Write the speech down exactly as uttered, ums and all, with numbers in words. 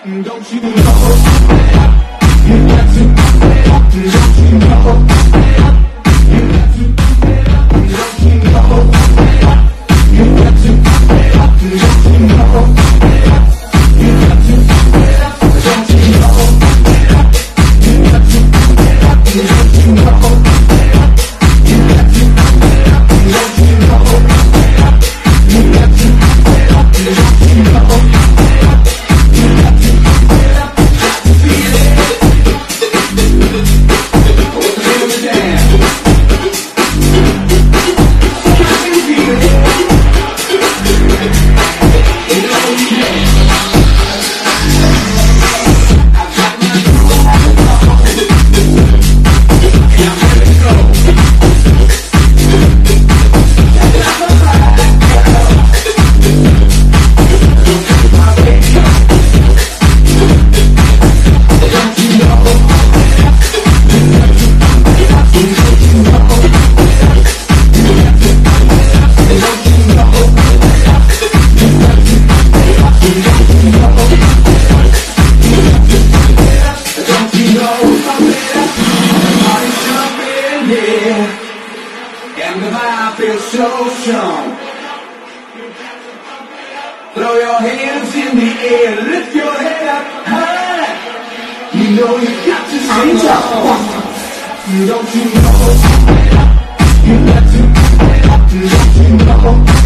Don't you know? You got to. Don't you know? You got to. Don't you know? You got to. Don't you know? You got to. Don't you know? You got to. Don't you know? You got to. Don't you know? You got to. Don't you know? And the vibe feels so strong. Throw your hands in the air, lift your head up high. You know you got to sing along. Don't you know? You got to. Don't you know?